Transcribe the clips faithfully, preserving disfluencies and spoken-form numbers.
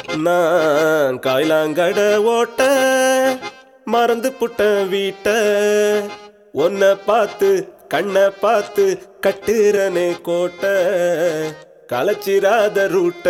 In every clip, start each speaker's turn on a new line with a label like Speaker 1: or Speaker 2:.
Speaker 1: நான் காய்லாங்கட ஓட்ட மறந்து புட்ட வீட்ட ஒன்ன பார்த்து கண்ண பார்த்து கட்டுறனே கோட்டை கலச்சிராத ரூட்ட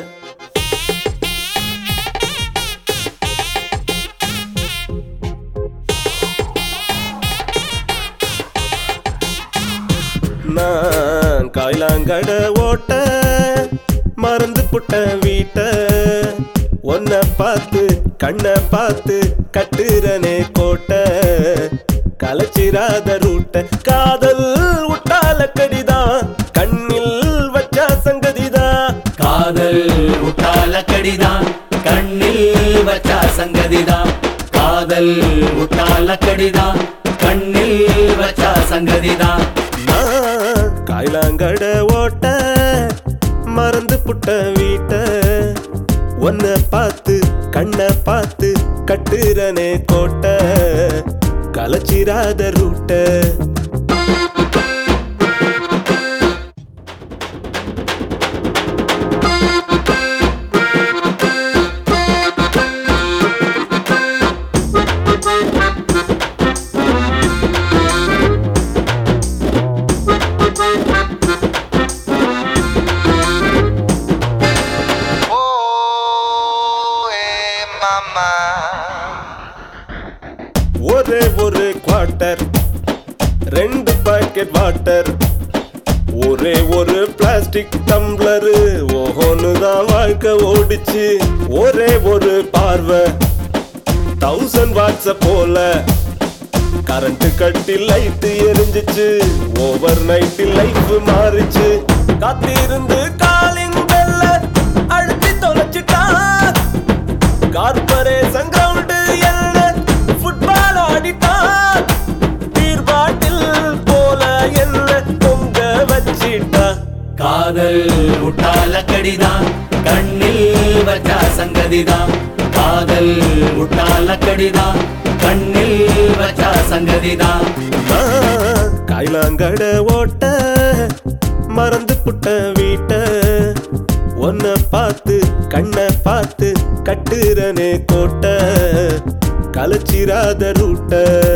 Speaker 1: நான் காய்லாங்கட ஓட்ட மறந்து புட்ட வீட்ட ஒன்ன பார்த்து கண்ண பார்த்து கட்டுறனே கோட்டை கலச்சிராத ரூட்ட காதல் உட்டால கடிதான் கண்ணில் வச்சா சங்கதிதான்
Speaker 2: காதல் உட்டால கடிதான் கண்ணில் வச்சா சங்கதிதான் காதல் உட்டால கடிதான் கண்ணில் வச்சா சங்கதிதான்
Speaker 1: காய்லாங்கட ஓட்ட மறந்து புட்ட வீட்ட ஒன்ன பார்த்து கண்ண பார்த்து கட்டுறனே கோட்டை கலச்சிராத ரூட்ட ஒரே ஒரு குவார்ட்டர் ரெண்டு பாக்கெட் வாட்டர் ஒரே ஒரு பிளாஸ்டிக் டம்ளர் ஓஹோன்னு தான் வாழ்க்கை ஓடிச்சு ஒரே ஒரு பார்வை தௌசண்ட் வாட்ஸ போல கரண்ட் கட்டி லைட் எரிஞ்சிச்சு ஓவர் நைட் லைஃப் மாறிச்சு காத்திருந்து காலிங் பெல்ல அழுத்தி தொலைச்சிட்டான் கார்பரேஷன் கிரவுண்ட் என்ன ஃபுட்பால் ஆடிட்டான் பீர் பாட்டில் போல என்ன பொங்க வச்சிட்டா
Speaker 2: காதல் உட்டால கடிதான் கண்ணில் வச்சா சங்கதிதான் காதல் உட்டால கடிதான் கண்ணில் வச்சா சங்கதிதான்
Speaker 1: காய்லாங்கட ஓட்ட மறந்து புட்ட வீட்ட ஒன்ன பார்த்து கண்ண பார்த்து கட்டுறனே கோட்டை கலச்சிராத ரூட்ட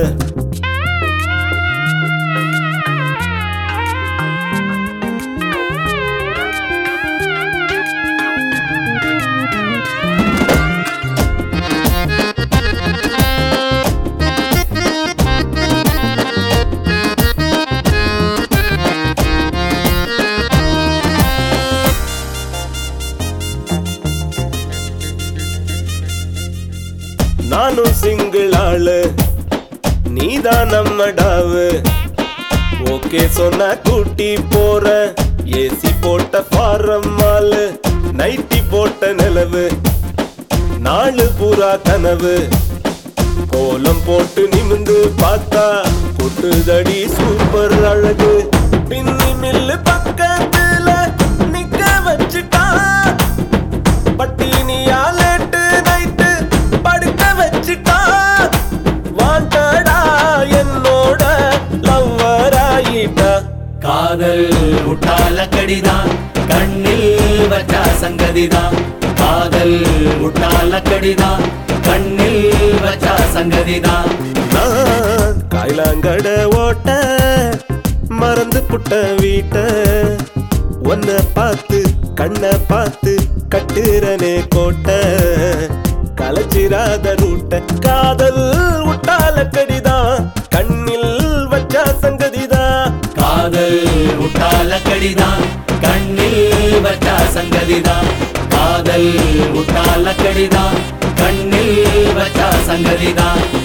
Speaker 1: நானும் சிங்கிள் ஆளு நீதான் நம்ம டாவு ஓகே சொன்ன கூட்டி போற ஏசி போட்ட ஃபாரம் மாலு நைட்டி போட்ட நிலவு நாலு பூரா கனவு கோலம் போட்டு நிமிந்து பார்த்தா கொட்டுதடி சூப்பர் அழகு பின்னி மில்லு பக்கத்துல நிக்க வச்சுட்டா பட்டினியா லேட்டு நைட்டு படுக்க வச்சுட்டா வாண்டடா என்னோட லவ்வர் ஆயிட்டா
Speaker 2: காதல் உட்டால கடிதான் கண்ணில் வச்சா சங்கதிதான் காதல் உட்டால கடிதான் கண்ணில் வச்சா சங்கதிதான்
Speaker 1: காய்லாங்கட ஓட்ட மறந்து புட்ட வீட்ட ஒன்ன பார்த்து கண்ண பார்த்து கட்டுறனே கோட்டை கலச்சிராத ரூட்ட காதல் உட்டால கடிதான் கண்ணில் வச்சா சங்கதிதான்
Speaker 2: காதல் உட்டால கடிதான் கண்ணில் வச்சா சங்கதிதான் காதல் உட்டால கடிதான் கண்ணில் வச்சா சங்கதிதான்